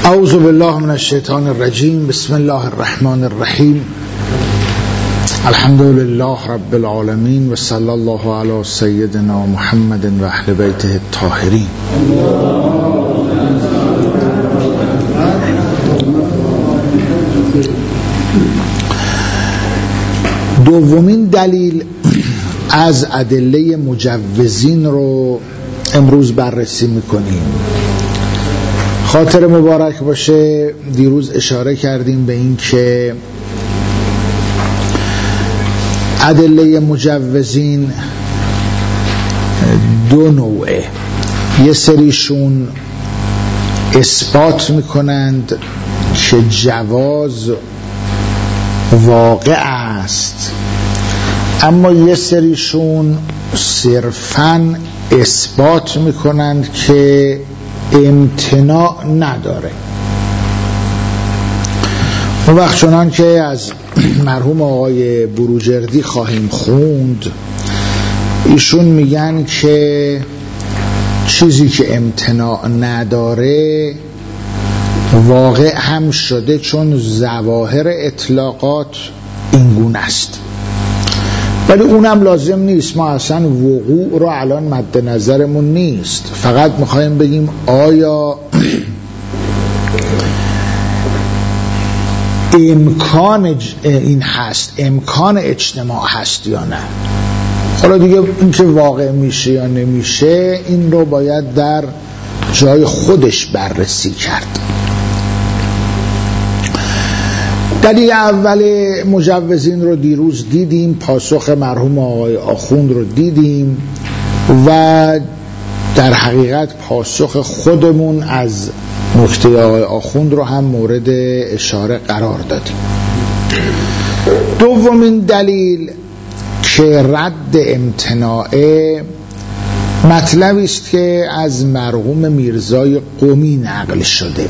اعوذ بالله من الشیطان الرجیم. بسم الله الرحمن الرحیم. الحمد لله رب العالمین و صلی الله علی سیدنا محمد و اهل بیته الطاهرین. دومین دلیل از ادله مجوزین رو امروز بررسی میکنیم. خاطر مبارک باشه دیروز اشاره کردیم به این که ادله مجوزین دو نوعه. یه سریشون اثبات میکنند که جواز واقع است، اما یه سریشون صرفاً اثبات میکنند که امتناع نداره. اون وقت چنان که از مرحوم آقای بروجردی خواهیم خوند، ایشون میگن که چیزی که امتناع نداره واقع هم شده، چون ظواهر اطلاقات اینگونه است. ولی اونم لازم نیست. ما اصلا وقوع رو الان مد نظرمون نیست، فقط میخوایم بگیم آیا امکان این هست، امکان اجتماع هست یا نه. حالا دیگه این که واقع میشه یا نمیشه این رو باید در جای خودش بررسی کرد. دلیل اول مجوزین رو دیروز دیدیم، پاسخ مرحوم آقای آخوند رو دیدیم و در حقیقت پاسخ خودمون از نکته آقای آخوند رو هم مورد اشاره قرار دادیم. دومین دلیل که رد امتناعه مطلبی است که از مرحوم میرزای قمی نقل شده.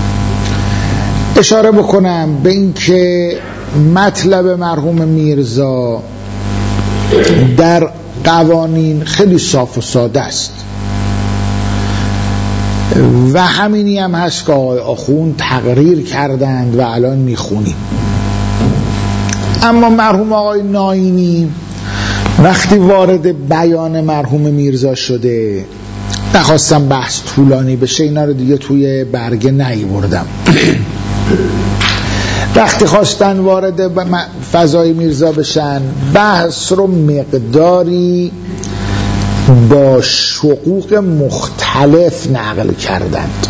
اشاره بکنم به این که مطلب مرحوم میرزا در قوانین خیلی صاف و ساده است و همینی هم هست که آقای آخوند تقریر کردند و الان میخونیم. اما مرحوم آقای ناینی وقتی وارد بیان مرحوم میرزا شده، نخواستم بحث طولانی بشه، اینا رو دیگه توی برگه نیاوردم. وقتی خواستن وارد فضای میرزا بشن، بحث رو مقداری با شقوق مختلف نقل کردند.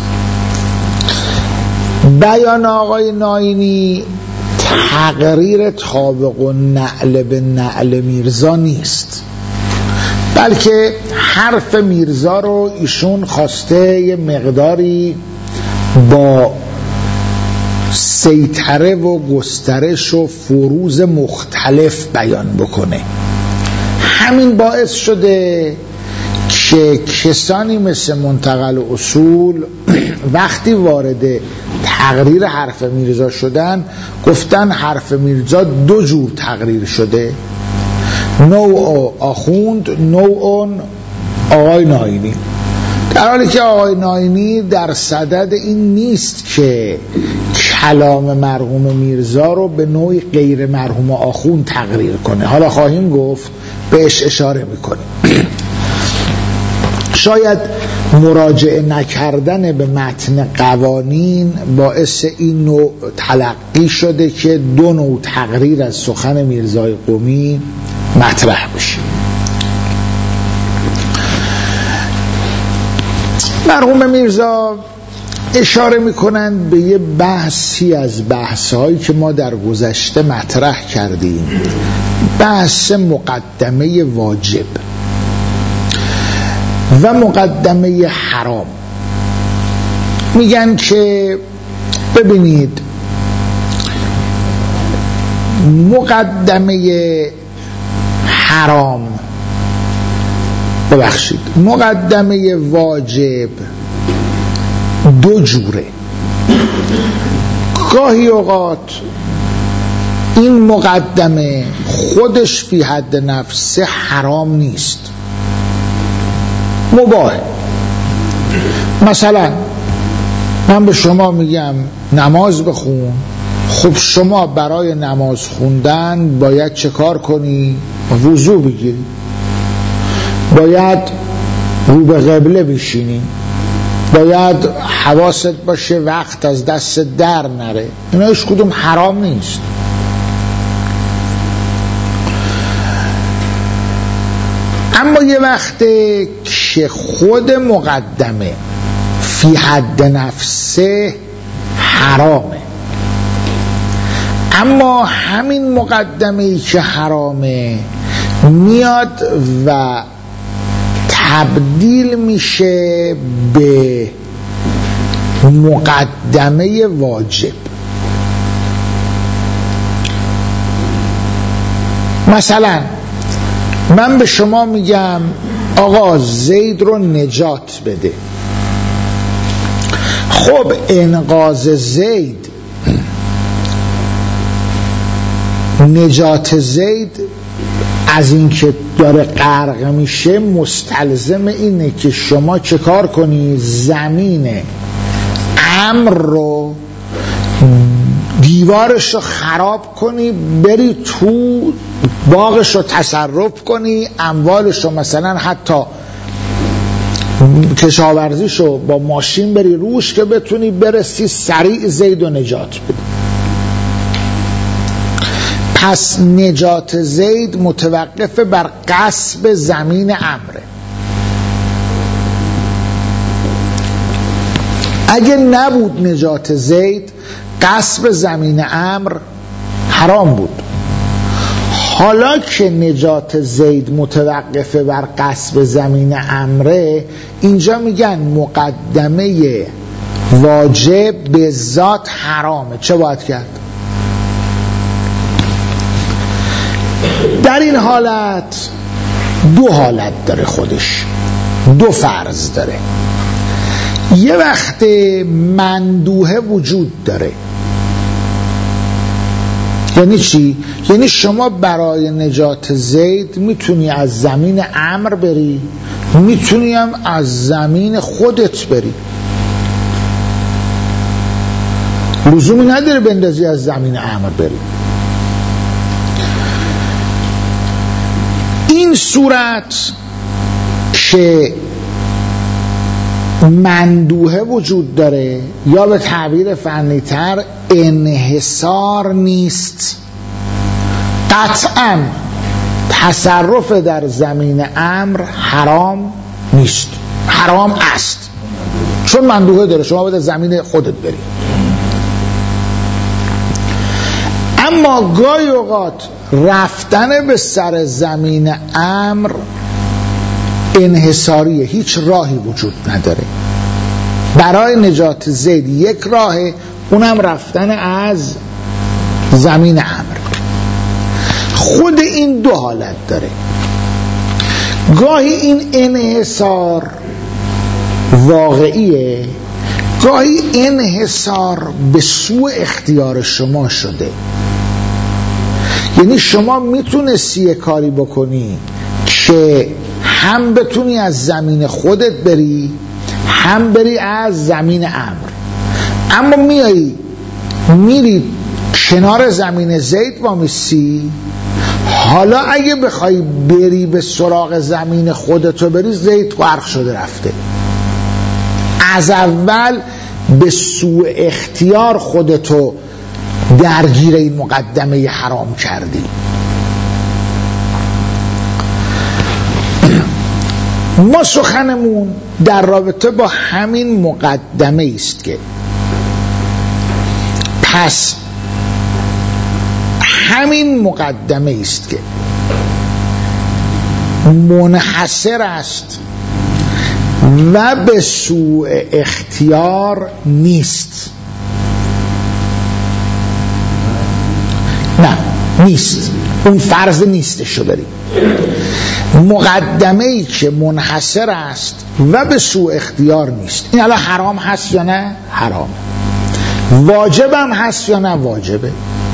بیان آقای ناینی تقریر طابق و نعل به نعل میرزا نیست، بلکه حرف میرزا رو ایشون خواسته یه مقداری با سیطره و گسترش و فروز مختلف بیان بکنه. همین باعث شده که کسانی مثل منتقل اصول وقتی وارد تقریر حرف میرزا شدن گفتن حرف میرزا دو جور تقریر شده، نوع آخوند، نوع آقای ناینی، در حالی که آقای ناینی در صدد این نیست که کلام مرحوم میرزا رو به نوعی غیر مرحوم آخوند تقریر کنه. حالا خواهیم گفت، بهش اشاره میکنیم. شاید مراجعه نکردن به متن قوانین باعث این نوع تلقی شده که دو نوع تقریر از سخن میرزای قمی مطرح بشه. مرحوم میرزا اشاره میکنند به یه بحثی از بحث‌هایی که ما در گذشته مطرح کردیم، بحث مقدمه واجب و مقدمه حرام. میگن که ببینید، مقدمه حرام، ببخشید، مقدمه واجب دو جوره. گاهی اوقات این مقدمه خودش فی حد نفسه حرام نیست، مباح. مثلا من به شما میگم نماز بخون، خب شما برای نماز خوندن باید چه کار کنی؟ وضو بگیری، باید رو به قبله بشینی، باید حواست باشه وقت از دست در نره. اینا هیچ کدوم حرام نیست. اما یه وقته که خود مقدمه فی حد نفسه حرامه، اما همین مقدمه‌ای که حرامه میاد و تبدیل میشه به مقدمه واجب. مثلا من به شما میگم آقا زید رو نجات بده. خب انقاذ زید، نجات زید از اینکه داره غرق میشه مستلزم اینه که شما چه کار کنی؟ زمین امر رو، دیوارش رو خراب کنی، بری تو باغش رو تصرف کنی، اموالش رو مثلا حتی کشاورزیش رو با ماشین بری روش که بتونی برسی سریع زید و نجات بدی. پس نجات زید متوقف بر غصب زمین امره. اگه نبود نجات زید، غصب زمین امر حرام بود. حالا که نجات زید متوقف بر غصب زمین امره، اینجا میگن مقدمه واجب به ذات حرامه. چه باید کرد؟ در این حالت دو حالت داره، خودش دو فرض داره. یه وقت مندوحه وجود داره. یعنی چی؟ یعنی شما برای نجات زید میتونی از زمین امر بری، میتونی هم از زمین خودت بری، لزومی نداره بندازی از زمین امر بری. این صورت که مندوحه وجود داره، یا به تعبیر فنی تر انحصار نیست. قطعا تصرف در زمین امر حرام نیست، حرام است، چون مندوحه داره، شما باید زمین خودت بری. اما گاهی اوقات رفتن به سر زمین امر انحصاریه، هیچ راهی وجود نداره. برای نجات زید یک راهه، اونم رفتن از زمین امر. خود این دو حالت داره. گاهی این انحصار واقعیه، گاهی انحصار به سوء اختیار شما شده. یعنی شما میتونستی کاری بکنی که هم بتونی از زمین خودت بری، هم بری از زمین امر، اما میری کنار زمین زید وامیسی. حالا اگه بخوای بری به سراغ زمین خودتو بری، زید غرق شده رفته. از اول به سوء اختیار خودتو درگیر این مقدمه حرام کردی. ما سخنمون در رابطه با همین مقدمه است که پس همین مقدمه است که منحصر است و به سوء اختیار نیست. نه نیست، اون فرض نیستشو بریم. مقدمه ای که منحصر است و به سوء اختیار نیست، این الان حرام هست یا نه؟ حرام. واجب هم هست یا نه؟ واجبه.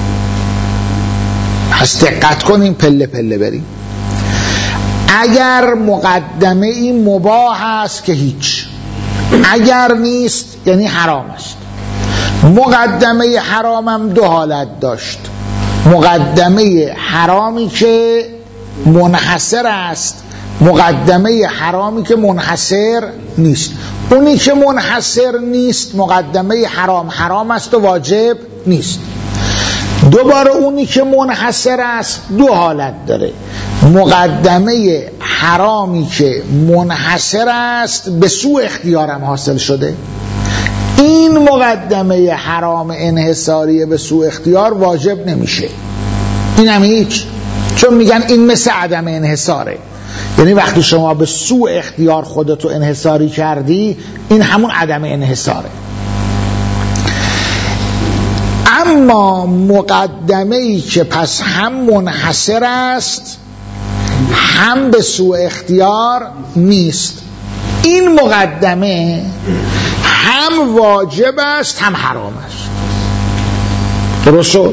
پس دقت کنیم، پله پله بریم. اگر مقدمه ای مباح است که هیچ، اگر نیست یعنی حرام است. مقدمه حرامم دو حالت داشت. مقدمه حرامی که منحصر است، مقدمه حرامی که منحصر نیست. اونی که منحصر نیست مقدمه حرام است و واجب نیست. دوباره اونی که منحصر است دو حالت داره. مقدمه حرامی که منحصر است به سوء اختیارم حاصل شده، این مقدمه حرام انحصاری به سوء اختیار واجب نمیشه. این هم هیچ، چون میگن این مثل عدم انحصاره، یعنی وقتی شما به سوء اختیار خودتو انحصاری کردی این همون عدم انحصاره. اما مقدمه‌ای که پس هم منحصر است هم به سوء اختیار نیست، این مقدمه هم واجب است هم حرام است. درست شد؟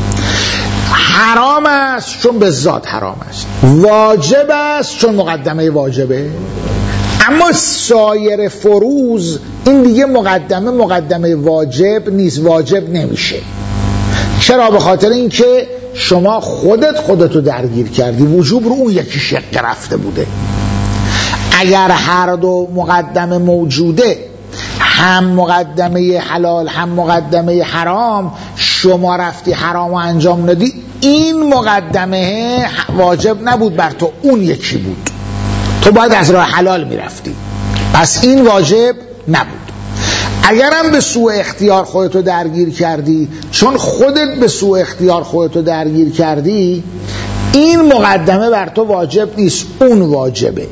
حرام است چون به ذات حرام است، واجب است چون مقدمه واجبه. اما سایر فروض این دیگه مقدمه واجب نیست، واجب نمیشه. چرا؟ به خاطر اینکه شما خودتو درگیر کردی، وجوب رو اون یکی شق رفته بوده. اگر هر دو مقدمه موجوده، هم مقدمه حلال هم مقدمه حرام، شما رفتی حرام رو انجام ندی، این مقدمه واجب نبود بر تو، اون یکی بود، تو باید از راه حلال میرفتی، پس این واجب نبود. اگرم به سوء اختیار خودتو درگیر کردی، چون خودت به سوء اختیار خودتو درگیر کردی، این مقدمه بر تو واجب نیست، اون واجبه.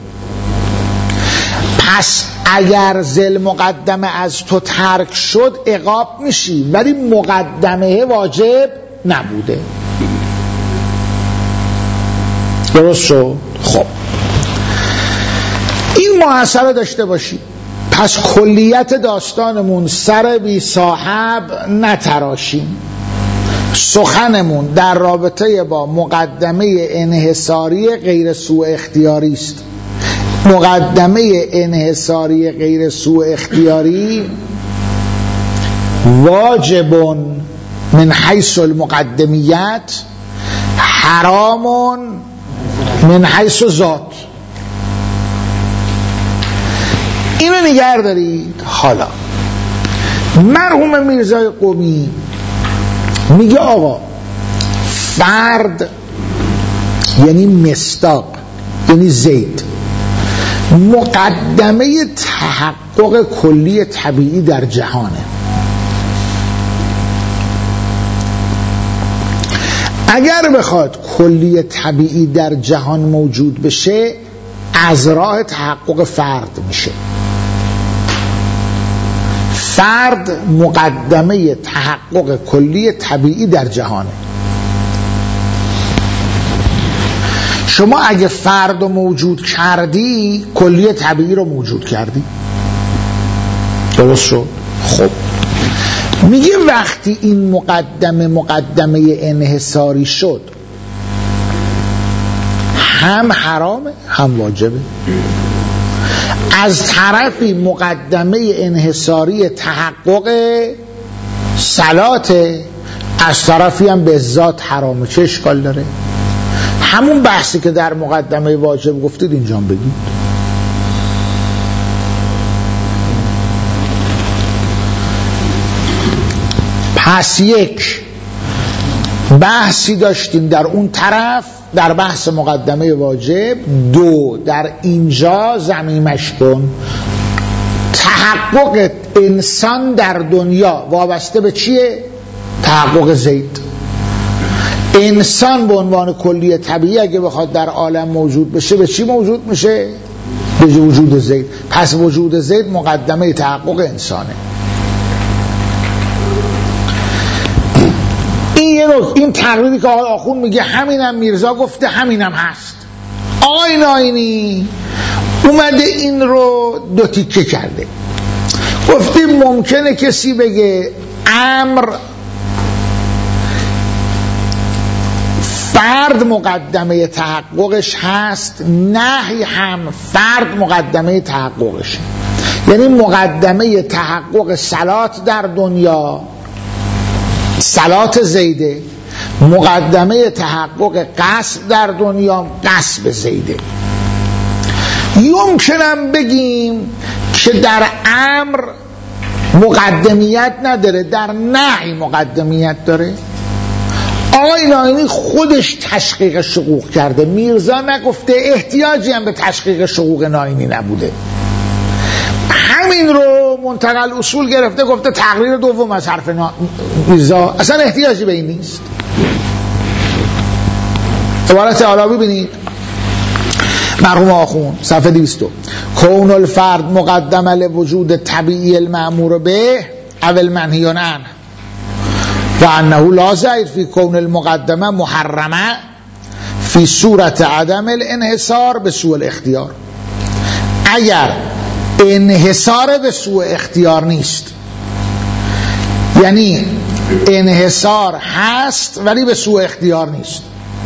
پس اگر ذل مقدمه از تو ترک شد عقاب میشی، ولی مقدمه واجب نبوده. درست شد؟ خب این محاسبه داشته باشی. پس کلیت داستانمون سر بی صاحب نتراشیم. سخنمون در رابطه با مقدمه انحصاری غیر سوء اختیاری است. مقدمه انحصاری غیر سوء اختیاری واجب من حیث المقدمیت، حرام من حیث ذات. اینو نگه دارید. حالا مرحوم میرزای قمی میگه آقا فرد یعنی مصداق، یعنی زید، مقدمه تحقق کلی طبیعی در جهانه. اگر بخواد کلی طبیعی در جهان موجود بشه، از راه تحقق فرد میشه. فرد مقدمه تحقق کلی طبیعی در جهانه. شما اگه فرد رو موجود کردی، کلی طبیعی رو موجود کردی. درست شد؟ خب میگه وقتی این مقدمه انحصاری شد، هم حرامه هم واجبه. از طرفی مقدمه انحصاری تحقق صلاته، از طرفی هم به ذات حرامه. چه اشکال داره؟ همون بحثی که در مقدمه واجب گفتید اینجا بگید. پس یک بحثی داشتیم در اون طرف، در بحث مقدمه واجب. دو، در اینجا ضمیمش کن تحقق انسان در دنیا وابسته به چیه؟ تحقق زید. انسان به عنوان کلی طبیعی اگه بخواد در عالم موجود بشه، به چی موجود میشه؟ به وجود زید. پس وجود زید مقدمه تحقق انسانه. این تقریری که آقای آخوند میگه همینم میرزا گفته، همینم هست. آقای ناینی اومده این رو دو تیکه کرده. گفتیم ممکنه کسی بگه امر فرد مقدمه تحققش هست، نهی هم فرد مقدمه تحققشه. یعنی مقدمه تحقق صلات در دنیا، صلات زیده، مقدمه تحقق قصب در دنیا، قصب زیده. یمکنم بگیم که در امر مقدمیت نداره، در نهی مقدمیت داره. آقای ناینی خودش تشقیق شقوق کرده، میرزا نگفته، احتیاجی هم به تشقیق شقوق ناینی نبوده. همین رو منتقل اصول گرفته گفته تقریر دوم از حرف میرزا، اصلا احتیاجی به این نیست. عبارت اعلی ببینید، مرحوم آخوند صفحه 200. کون الفرد مقدم لوجود طبیعی المأمور به او المنهی عنه و انه لا ضیر فی کون المقدمه محرمه فی صورت عدم الانحصار به سوء الاختیار. اگر انحصار به سوء اختیار نیست، یعنی انحصار هست ولی به سوء اختیار نیست،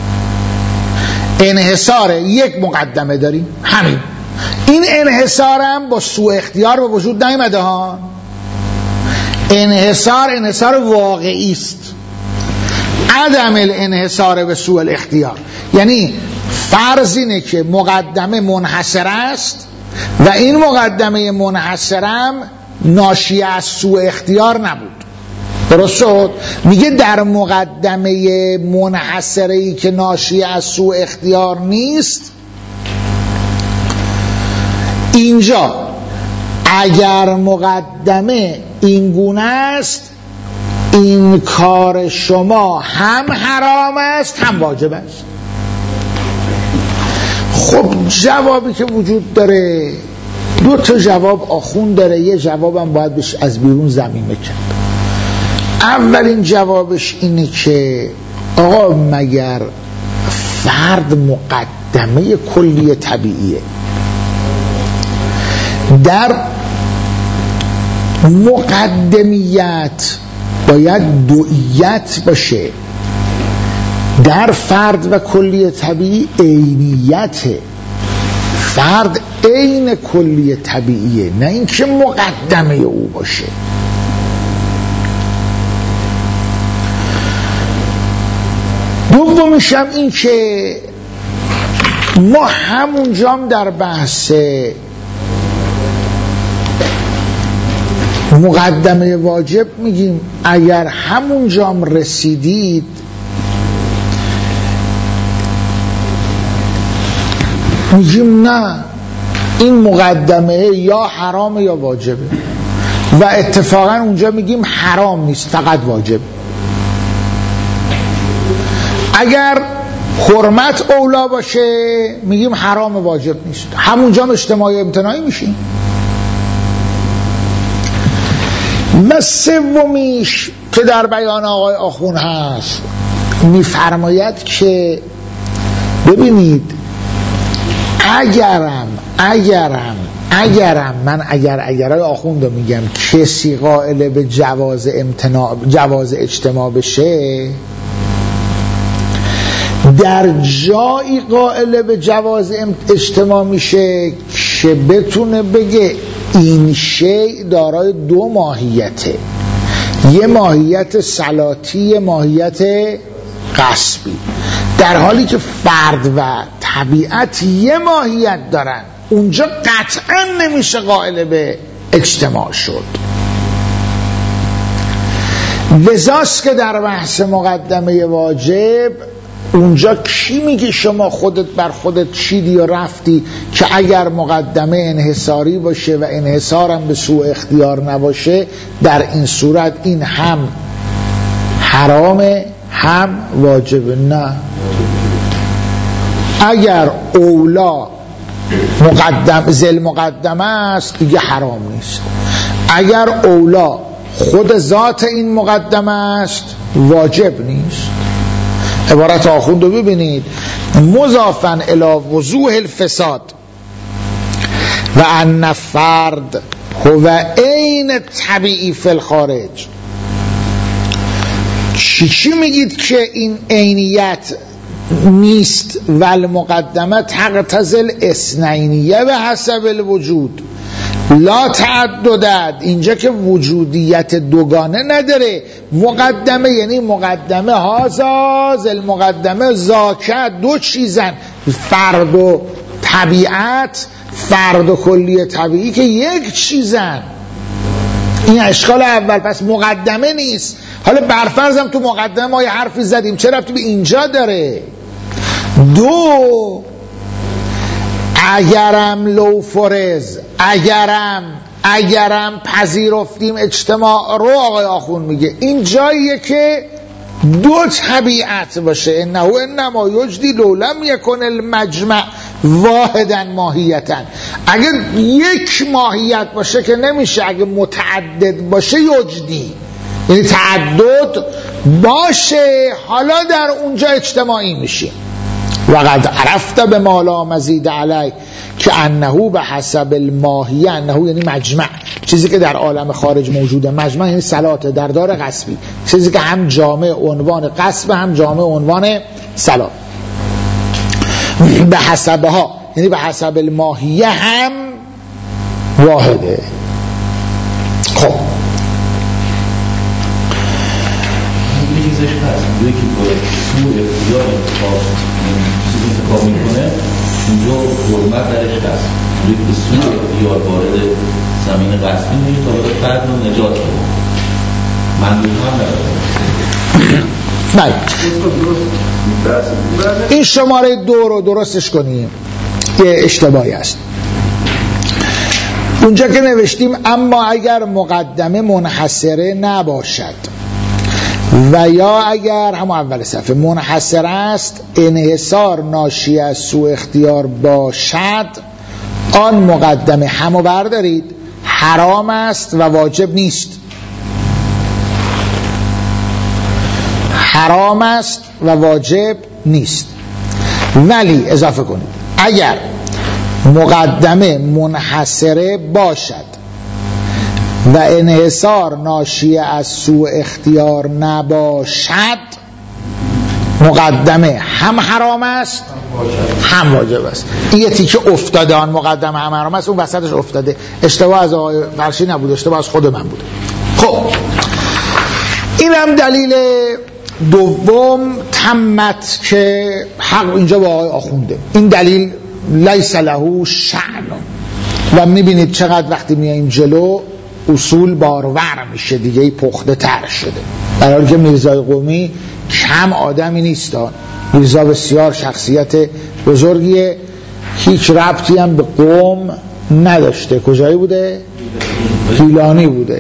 انحصار یک مقدمه داریم، همین این انحصار هم با سوء اختیار به وجود نیامده ها. انحصار واقعی است، عدم الانحصار به سوء الاختیار، یعنی فرض اینه که مقدمه منحصر است و این مقدمه منحصرم ناشی از سوء اختیار نبود. درست شد؟ میگه در مقدمه منحصره‌ای که ناشی از سوء اختیار نیست، اینجا اگر مقدمه این گونه است، این کار شما هم حرام است هم واجب است. خب جوابی که وجود داره، دو تا جواب آخوند داره، یه جوابم باید بهش از بیرون ضمیمه کرد. اولین جوابش اینه که آقا مگر فرد مقدمه کلی طبیعیه؟ در مقدمیت باید دوئیت باشه، در فرد و کلی طبیعی عینیته. فرد عین کلی طبیعیه، نه اینکه مقدمه او باشه. دومیش هم این که ما همونجام در بحث مقدمه واجب میگیم اگر همونجام رسیدید میگیم نه، این مقدمه یا حرام یا واجبه، و اتفاقا اونجا میگیم حرام نیست، فقط واجب. اگر حرمت اولا باشه میگیم حرام واجب نیست، همونجا اجتماعی امتناعی میشیم. و سومیش که در بیان آقای آخوند هست میفرماید که ببینید اگرم من اگرهای آخوند رو میگم کسی قائل به جواز اجتماع بشه، در جایی قائل به جواز اجتماع میشه که بتونه بگه این شیء دارای دو ماهیته، یه ماهیت صلاتی، یه ماهیت غصبی، در حالی که فرد و طبیعت یه ماهیت دارن، اونجا قطعا نمیشه قائل به اجتماع شد. لذاست که در بحث مقدمه واجب اونجا کی میگه شما خودت بر خودت چیدی و رفتی که اگر مقدمه انحصاری باشه و انحصارم به سوء اختیار نباشه در این صورت این هم حرامه هم واجبه؟ نه، اگر اولا زل مقدمه است دیگه حرام نیست، اگر اولا خود ذات این مقدمه است واجب نیست. عبارت آخوند رو ببینید، مضافن الی وضوح الفساد و ان فرد هو عین طبیعی فی الخارج. چی میگید که این عینیت نیست؟ ول مقدمه تقتضی الاثنینیه به حسب الوجود، لا تعددت، اینجا که وجودیت دوگانه نداره. مقدمه یعنی مقدمه هازاز المقدمه زاکت، دو چیزن، فرد و طبیعت، فرد و کلی طبیعی که یک چیزن. این اشکال اول. پس مقدمه نیست. حالا برفرضم تو مقدمه ما یه حرفی زدیم، چه ربطی به اینجا داره؟ دو، اگرم لوفرز، اگرم پذیرفتیم اجتماع رو، آقای آخون میگه این جاییه که دو طبیعت باشه. انما یجدی لولم یکن المجمع واحدا ماهیتا. اگه یک ماهیت باشه که نمیشه، اگه متعدد باشه یجدی، یعنی تعدد باشه، حالا در اونجا اجتماعی میشه. وقد عرفت به مالا مزید علی که انه به حسب الماهیه، انه یعنی مجمع، چیزی که در عالم خارج موجوده. مجمع یعنی صلات، در دار قصبی، چیزی که هم جامع عنوان قصب هم جامع عنوان صلات. به حسبها یعنی به حسب الماهیه هم واحده. خب چیزش هست میگه که باید سوء اختیار انتخاب میکنه، اونجا حرمت درش هست. میگه که سوء اختیار وارد زمین قصبی میگه تا باید فرد رو نجات بده، منظور هم نداره. این شماره 2 رو درستش کنیم، یه اشتباهی است. اونجا که نوشتیم اما اگر مقدمه منحصره نباشد و یا اگر، همون اول صفحه، منحصر است انحصار ناشی از سوء اختیار باشد، آن مقدمه همو بردارید، حرام است و واجب نیست. حرام است و واجب نیست. ولی اضافه کنید اگر مقدمه منحصره باشد و انحصار ناشی از سوء اختیار نباشد، مقدمه هم حرام است هم واجب است. این یه تیکه افتاده، آن مقدمه هم حرام است، اون وسطش افتاده. اشتباه از آقای فرشی نبود، اشتباه از خود من بود. خب این هم دلیل دوم تمت که حق اینجا با آقای آخونده. این دلیل لیس له شأن. و میبینید چقدر وقتی میاییم جلو اصول بارور میشه دیگه، پخته تر شده. در حالی که میرزای قمی کم آدمی نیست. میرزا بسیار شخصیت بزرگیه، هیچ ربطی هم به قوم نداشته. کجایی بوده؟ گیلانی بوده.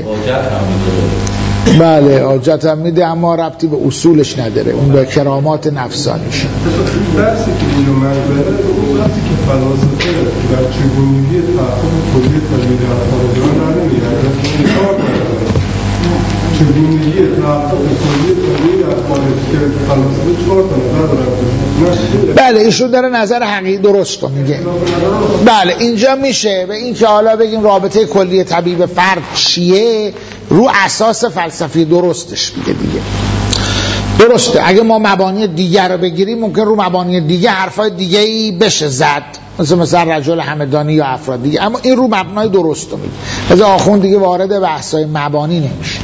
بله حاجت هم میده اما ربطی به اصولش نداره، اون به کرامات نفسانیش. درسی که اینو منظره اون درسی که فلاسفه در چگونگی تحقیق کلی تلمید افکار دارن نمیگن چگونگی تحقیق کلی تلمید افکار که فلاسفه 4 تا نظر دارن. بله ایشون داره نظر حقیقی درست رو میگه. بله اینجا میشه به این که حالا بگیم رابطه کلی طبیعی به فرد چیه، رو اساس فلسفی درستش میگه دیگه. درسته اگه ما مبانی دیگر رو بگیریم ممکن رو مبانی دیگه حرفای دیگه‌ای بشه زد، مثلا رجل همدانی یا افراد دیگه، اما این رو مبنای درست رو میگه. از آخوند دیگه وارد بحثای مبانی نمیشه.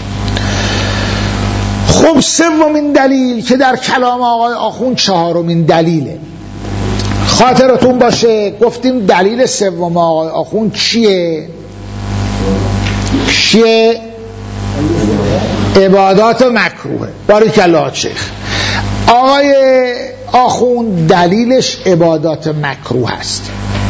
خب سومین دلیل که در کلام آقای آخوند 4مین دلیله. خاطرتون باشه گفتیم دلیل سوم آقای آخوند چیه؟ عبادات مکروهه. باریکالله شیخ. آقای آخوند دلیلش عبادات مکروه است.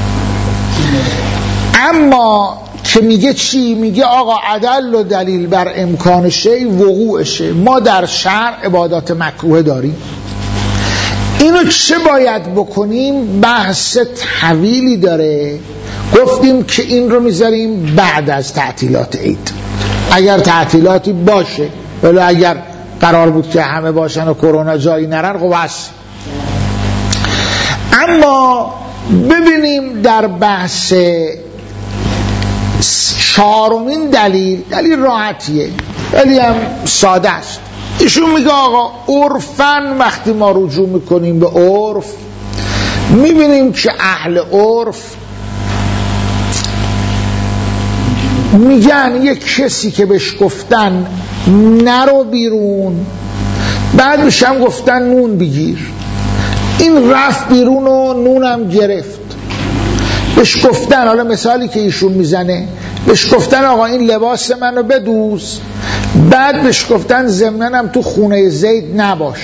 اما که میگه چی؟ میگه آقا عدل و دلیل بر امکان شی وقوعشه. ما در شرع عبادات مکروه داریم. اینو چه باید بکنیم؟ بحث طویلی داره. گفتیم که این رو میذاریم بعد از تعطیلات عید، اگر تعطیلاتی باشه، ولی اگر قرار بود که همه باشن و کرونا جایی نرن خب هست. اما ببینیم در بحث 4مین دلیل راحتیه ولی هم ساده است. ایشون میگه آقا عرفاً وقتی ما رجوع میکنیم به عرف میبینیم که اهل عرف میگن یک کسی که بهش گفتن نرو بیرون، بعد بهش هم گفتن نون بگیر، این رفت بیرون و نونم گرفت. بهش گفتن، حالا مثالی که ایشون میزنه، بهش گفتن آقا این لباس منو بدوز، بعد بهش گفتن ضمناً تو خونه زید نباش.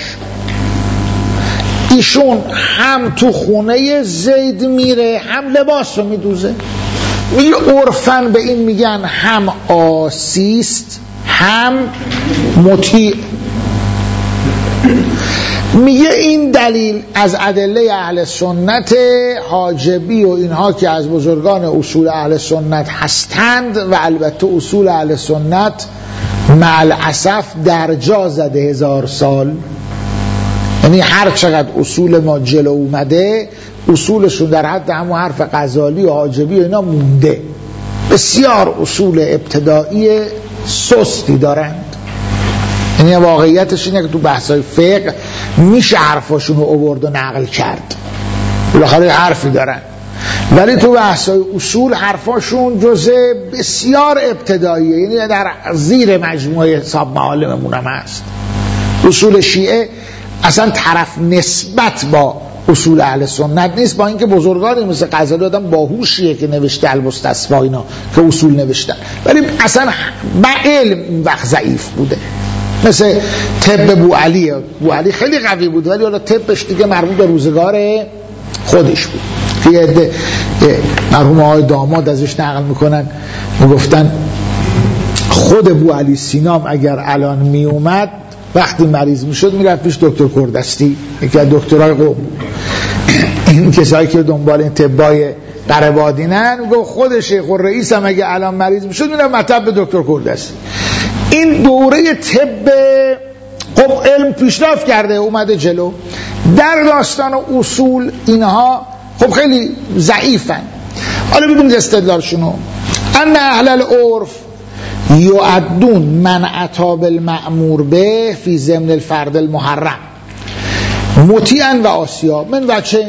ایشون هم تو خونه زید میره هم لباس رو میدوزه. میگه عرفاً به این میگن هم آسیست هم مطیع. میگه این دلیل از ادله اهل سنت، حاجبی و اینها که از بزرگان اصول اهل سنت هستند و البته اصول اهل سنت مع الاسف درجا زده 1000 سال، یعنی هر چقدر اصول ما جلو اومده اصولشون در حد همون حرف غزالی و حاجبی و اینا مونده. بسیار اصول ابتدایی سستی دارند. یعنی واقعیتش اینه که تو بحثای فقه میشه حرفاشون رو آورد و نقل کرد، بالاخره حرفی دارن، ولی تو بحثای اصول حرفاشون جزء بسیار ابتداییه، یعنی در زیر مجموعه حساب معالممون هم هست. اصول شیعه اصلا طرف نسبت با اصول اهل سنت نیست، با اینکه بزرگانی مثل غزالی آدم باهوشیه که نوشته المستصفا اینا که اصول نوشتن، ولی اصلا با علم اون وقت ضعیف بوده. مثل طب بوعلی، بوعلی خیلی قوی بود ولی حالا طبش دیگه مربوط به روزگار خودش بود. که مرحوم آقای داماد ازش نقل میکنن، میگفتن خود بوعلی سینام اگر الان میومد وقتی مریض میشد میرفت پیش دکتر کردستی، یکی از دکترای قوم. این کسایی که دنبال این طبای قربادینن، میگه خود شیخ الرئیس هم اگه الان مریض میشد میرفت مطب به دکتر کردستی. این دوره طب خب علم پیشرفت کرده اومده جلو، در داستان اصول اینها خب خیلی ضعیفن. حالا ببینید استدلالشونو، ان اهل العرف یعدون من اتی بالمأمور به فی ضمن الفرد المحرم مطیعا و آسیا من وجه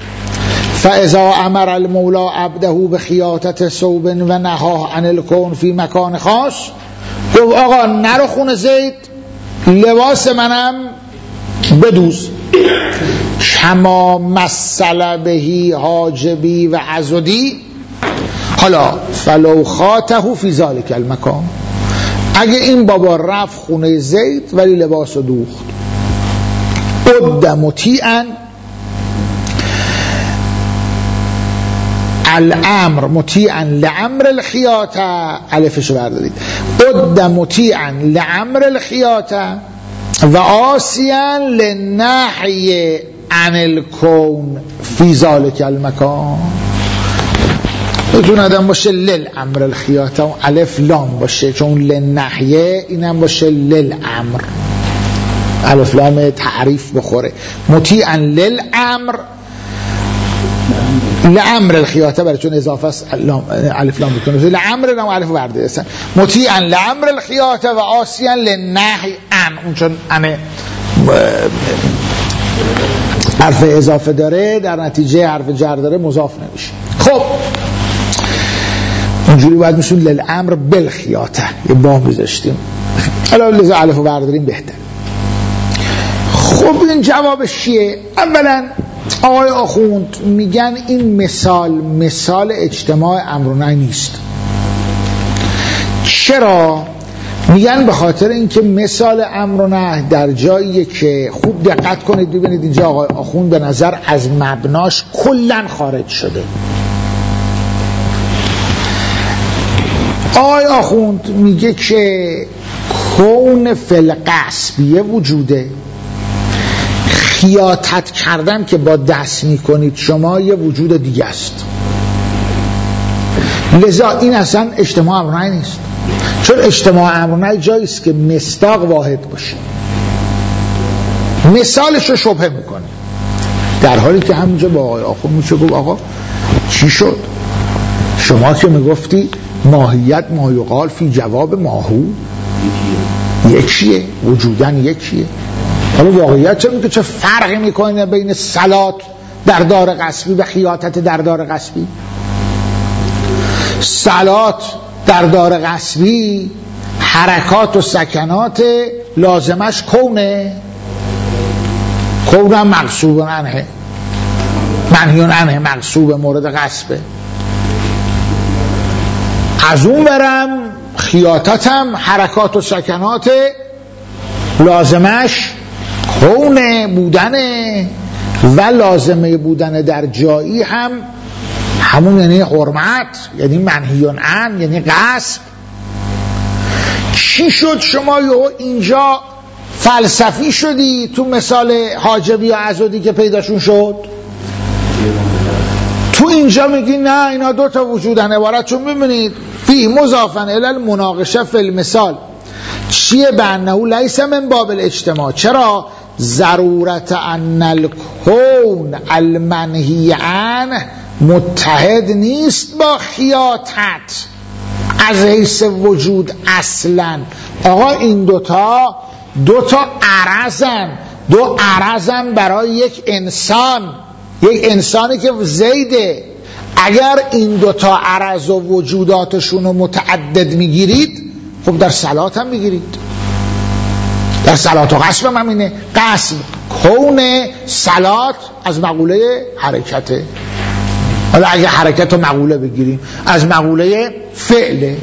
فاذا امر المولى عبده بخیاطة ثوب و نهاه عن الکون فی مکان خاص، گفت آقا نرو خونه زید، لباس منم بدوز، کما مثل بهی حاجبی و عضدی، حالا فلو خاطه فی ذلک المکان، اگه این بابا رفت خونه زید ولی لباس رو دوخت، عد مطیعا الامر مطیعا لامر الخیاطه، الفشو بردارید، عد مطیعا لامر الخیاطه و آسیا للنهی عن الکون فی ذلک المکان. میتونه آدم باشه للامر الخیاطه و الف لام باشه، چون للنهیه اینم باشه للامر، الف لام تعریف بخوره. مطیعا للامر لامر الخیاطه برای چون اضافه است الف لام بکنه، لامر نام الف ورده است، مطیعا لامر الخیاطه و آسیا للنهی عن، اون چون انه حرف اضافه داره در نتیجه حرف جر داره مضاف نمیشه. خب اونجوری باید میشون للامر بالخیاطه یه بام بذاشتیم، حالا لذا الف رو برداریم بهتر. خب این جوابش چیه؟ اولا آقای آخوند میگن این مثال اجتماع امر و نهی نیست. چرا؟ میگن به خاطر اینکه مثال امر و نهی در جاییه که خوب دقت کنید ببینید اینجا آقای آخوند به نظر از مبناش کلن خارج شده. آقای آخوند میگه که کون فلقصبیه وجوده، خیاطت کردن که با دست میکنید شما یه وجود دیگه است، لذا این اصلا اجتماع امر و نهی نیست، چون اجتماع امر و نهی جایی است که مصداق واحد باشه، مثالش رو شبهه میکنه، در حالی که همینجا با آقای آخوند میشه گفت آقا چی شد؟ شما که میگفتی ماهیت ما یقال فی جواب ماهو یکیه، وجودن یکیه. حالا واقعیت چه میگه؟ چه فرقی میکنه بین صلات در دار غصبی و خیاطت در دار غصبی؟ صلات در دار غصبی حرکات و سکنات لازمش کونه، کونم مغصوب عنه، منهی عنه، مغصوب مورد غصبه. از اون برم خیاطتم حرکات و سکنات لازمش کونه بودنه و لازمه بودن در جایی هم همون یعنی حرمت، یعنی منهی عنه، یعنی غصب. چی شد شما اینجا فلسفی شدی تو مثال حاجبی و عضدی که پیداشون شد؟ تو اینجا میگی نه اینا دو تا وجودن عبارت، چون ببینید فی مضافن الی المناقشه فی المثال چیه؟ بانه لیس من باب الاجتماع. چرا؟ ضرورت ان الکون المنهی عنه متحد نیست با خیاطت از حیث وجود اصلا. آقا این دوتا عرضن برای یک انسانی که زیده. اگر این دوتا عرض و وجوداتشون رو متعدد میگیرید، خب در صلات هم میگیرید، در صلات و غصب هم همینه. غصب کون، صلات از مقوله حرکته. حالا اگه حرکت رو مقوله بگیریم از مقوله فعله.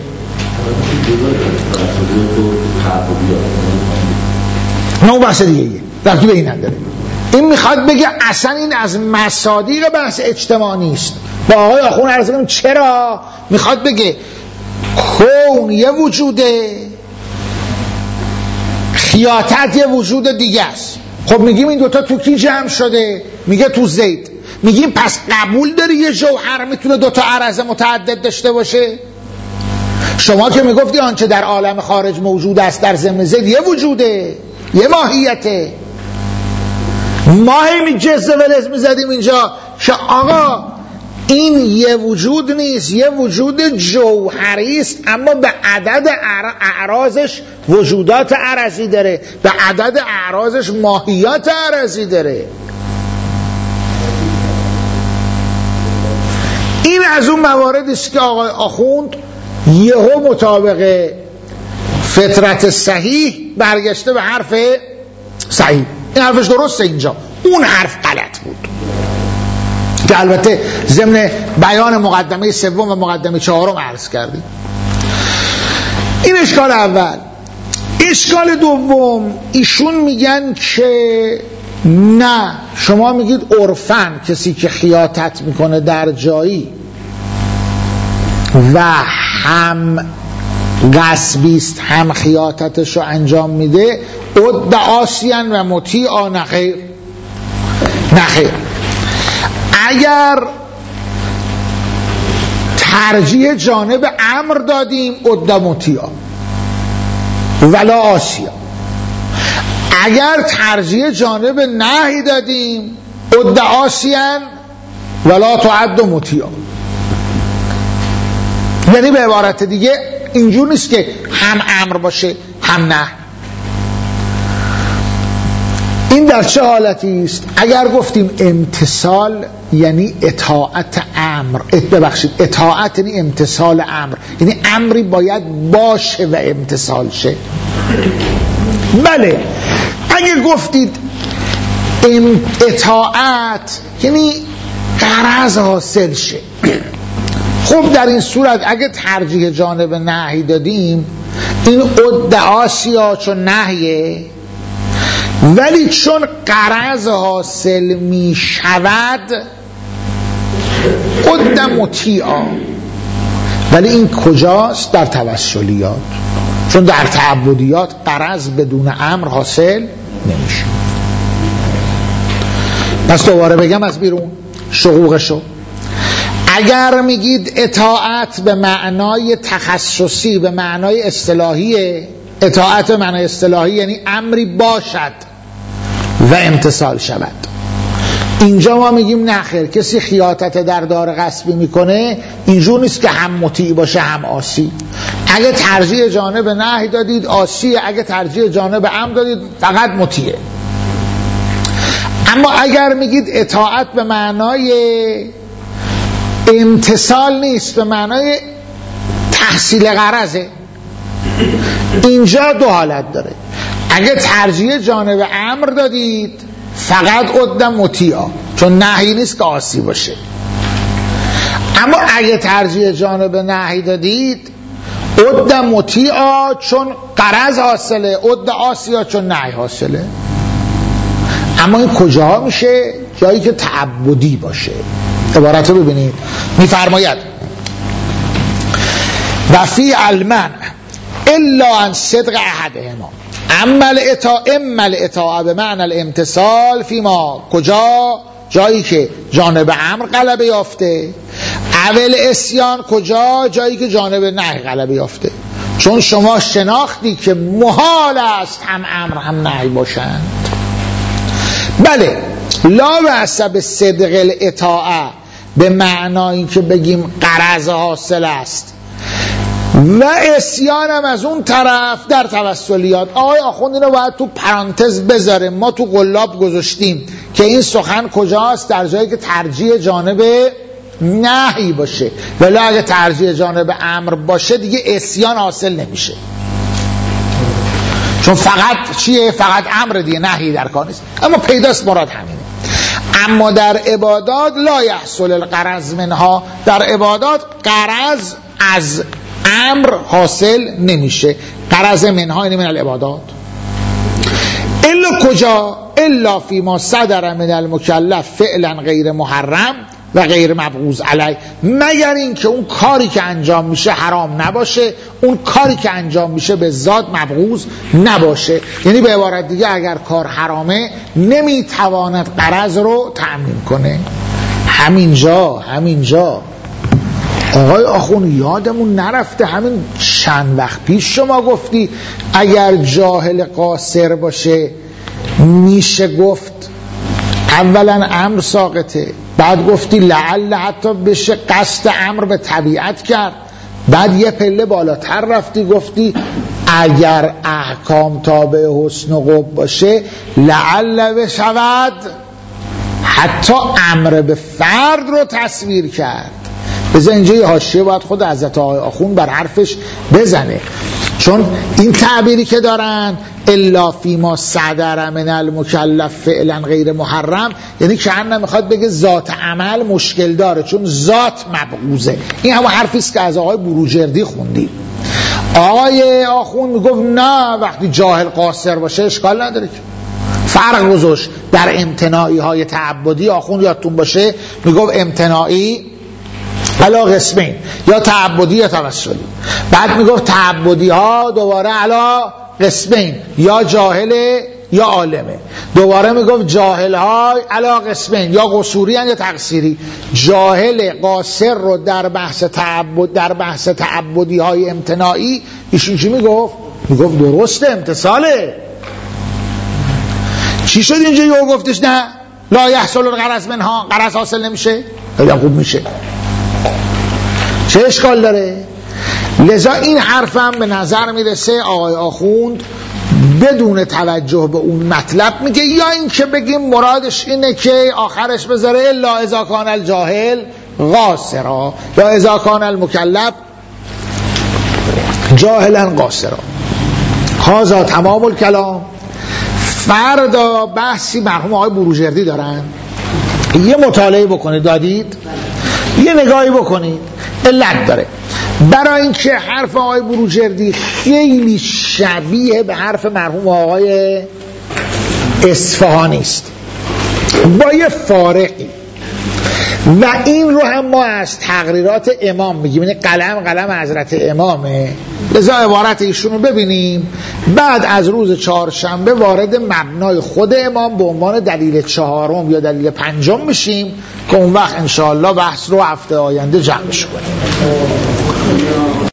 نه اون بحث دیگه ربطی به این نداره. این میخواد بگه اصلا این از مصادیق بحث اجتماع نیست. با آقای آخوند عرض کنیم چرا میخواد بگه کون یه وجوده، خیاطت یه وجود دیگه است. خب میگیم این دوتا تو کی جمع شده؟ میگه تو زید. میگیم پس قبول داری یه جوهر میتونه دوتا عرض متعدد داشته باشه؟ شما که میگفتی آنچه در عالم خارج موجود است در ضمن زید یه وجوده، یه ماهیته. ما هی جزه ولز میزدیم اینجا آقا این یه وجود نیست، یه وجود جوهری است، اما به عدد اعراضش وجودات عرضی داره، به عدد اعراضش ماهیات عرضی داره. این از اون مواردی است که آقای آخوند یهو مطابق فطرت صحیح برگشته به حرف صحیح. این حرفش درسته، اینجا اون حرف غلط بود که البته ضمن بیان مقدمه سوم و مقدمه چهارم عرض کردیم. این اشکال اول. اشکال دوم، ایشون میگن که نه، شما میگید عرفاً کسی که خیاطت میکنه در جایی و هم غصبیست هم خیاطتشو انجام میده ادعاسیان و مطیعا. نخیر، اگر ترجیح جانب امر دادیم ادعا مطیعا ولا آسیا، اگر ترجیح جانب نهی دادیم ادعاسیان ولا تعد مطیعا. یعنی به عبارت دیگه اینجور نیست که هم امر باشه هم نه. این در چه حالتی است؟ اگر گفتیم امتثال یعنی اطاعت امر، اطاعت یعنی امتثال امر، یعنی امری باید باشه و امتثال شه. بله، اگر گفتید اطاعت یعنی غرض حاصل شه، خب در این صورت اگه ترجیح جانب نهی دادیم این ادعاسیا چون نهیه، ولی چون غرض حاصل می شود ادعا مطیعا. ولی این کجاست؟ در توسلیات، چون در تعبدیات غرض بدون امر حاصل نمیشه. پس دوباره بگم از بیرون شقوقشو. اگر میگید اطاعت به معنای تخصصی، به معنای اصطلاحیه، اطاعت به معنای اصطلاحی یعنی امری باشد و امتثال شود. اینجا ما میگیم نخیر، کسی خیاطت در دار غصبی میکنه اینجور نیست که هم مطیع باشه هم عاصی. اگه ترجیح جانب نهی دادید عاصیه، اگه ترجیح جانب امر دادید فقط مطیعه. اما اگر میگید اطاعت به معنای امتثال نیست، به معنای تحصیل غرضه. اینجا دو حالت داره. اگه ترجیح جانب امر دادید فقط قدم مطیعا، چون نهی نیست که عاصی باشه. اما اگه ترجیح جانب نهی دادید قدم مطیعا، چون غرض حاصله، قد عاصیا چون نهی حاصله. اما این کجا میشه؟ جایی که تعبدی باشه. عبارت رو ببینید، میفرماید و فی المنع الا عن صدق احدهما اما الاطاعه به معنی الامتثال فیما، کجا؟ جایی که جانب امر غلبه یافته. اول اسیان کجا؟ جایی که جانب نهی غلبه یافته. چون شما شناختی که محال است هم امر هم نهی باشند. بله، لا بأس بصدق الاطاعه به معنایی که بگیم غرض حاصل است، و اسیان هم از اون طرف در توسلیات. آقای آخوند اینو باید تو پرانتز بذاره، ما تو قلاب گذاشتیم که این سخن کجاست؟ در جایی که ترجیح جانب نهی باشه، ولی اگه ترجیح جانب امر باشه دیگه اسیان حاصل نمیشه، چون فقط چیه؟ فقط امر دیگه، نهی در کار نیست. اما پیداست مراد همینه. اما در عبادات لا یحصل الغرض منها، در عبادات غرض از امر حاصل نمیشه. غرض منها یعنی من العبادات. الا کجا؟ الا فیما صدر من المکلف فعلا غیر محرم و غیر مبغوض علیه، مگر این که اون کاری که انجام میشه حرام نباشه، اون کاری که انجام میشه به ذات مبغوض نباشه. یعنی به عبارت دیگه اگر کار حرامه نمیتواند غرض رو تأمین کنه. همینجا آقای آخوند یادمون نرفته، همین چند وقت پیش شما گفتی اگر جاهل قاصر باشه میشه گفت اولا امر ساقطه، بعد گفتی لعل حتی بشه قصد امر به طبیعت کرد، بعد یه پله بالاتر رفتی گفتی اگر احکام تابع حسن و قبح باشه لعل بشود حتی امر به فرد رو تصویر کرد. بذار اینجا یه حاشیه باید خود حضرت آقای آخوند بر حرفش بزنه، چون این تعبیری که دارن الا فیما صدر من المکلف فعلا غیر محرم، یعنی که هم نمیخواد بگه ذات عمل مشکل داره چون ذات مبغوضه. این همون حرفی است که از آقای بروجردی خوندیم. آقای آخوند میگفت نه، وقتی جاهل قاصر باشه اشکال نداره. فرق گذاشت در امتناعی های تعبدی. آخوند یادتون باشه میگفت امتناعی علا قسمین، یا تعبدی یا توسلی. بعد میگفت تعبدی ها دوباره علا قسمین، یا جاهله یا عالمه. دوباره میگفت جاهل ها علا قسمین، یا قصوری یا تقصیری. جاهل قاصر رو در بحث تعبدی های امتناعی ایشون چی میگفت؟ میگفت درسته، امتصاله. چی شد اینجا یهو گفتش نه لا یحصل الغرض منها، غرض حاصل نمیشه؟ خیلی خوب میشه. چه اشکال داره؟ لذا این حرفم به نظر میرسه آقای آخوند بدون توجه به اون مطلب میگه، یا این که بگیم مرادش اینه که آخرش بذاره الا اذا کان الجاهل قاصرا، یا اذا کان المکلف جاهلا قاصرا. هذا تمام الکلام. فردا بحثی مرحوم آقای بروجردی دارن، یه مطالعه بکنید، دادید یه نگاهی بکنید، علت داره. برای اینکه حرف آقای بروجردی خیلی شبیه به حرف مرحوم آقای اصفهانی است با یه فارقی، و این رو هم ما از تقریرات امام میگیم، یعنی قلم حضرت امامه. لذا عبارت ایشون رو ببینیم، بعد از روز چهارشنبه وارد مبنای خود امام به عنوان دلیل چهارم یا دلیل پنجم میشیم که اون وقت انشاءالله بحث رو هفته آینده جمعش کنیم.